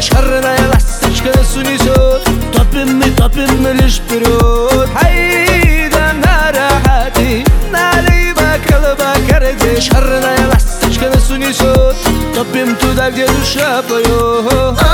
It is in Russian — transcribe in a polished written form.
шарная ласточка нас унесет. Топим мы лишь вперед. Хайда на рахати, налево крыло карде. Шарная ласточка нас унесет. Топим туда, где душа поет.